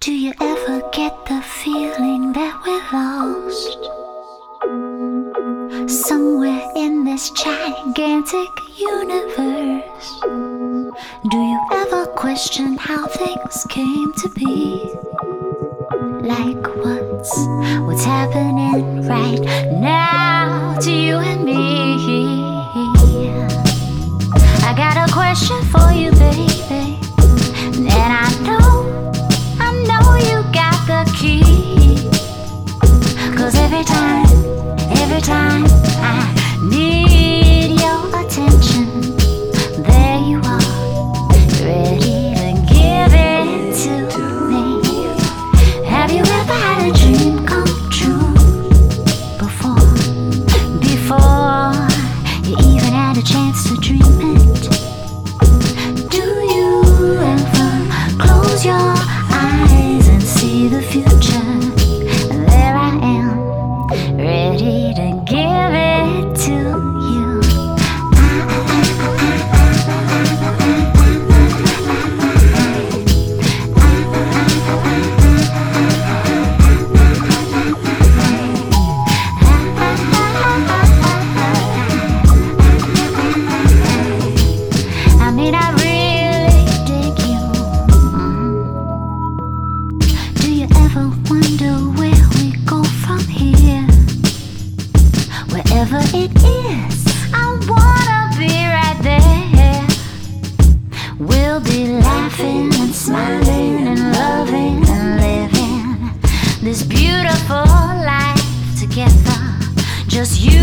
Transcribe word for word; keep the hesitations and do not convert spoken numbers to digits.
Do you ever get the feeling that we're lost? Somewhere in this gigantic universe. Do you ever question how things came to be? Like what's, what's happening right now to you and me? I got a question for you, baby. And I know, I know you got the key. Cause every time, every time I need your attention, there you are, ready to give it to me. Have you ever had a dream come true before? Before you even had a chance to dream it? Do you ever close your eyes and see the future? There I am, ready to give it to you. I mean, I really dig you. Do you ever wonder where we go from here? Wherever it is, I wanna be right there. We'll be laughing and smiling and loving and living this beautiful life together. Just you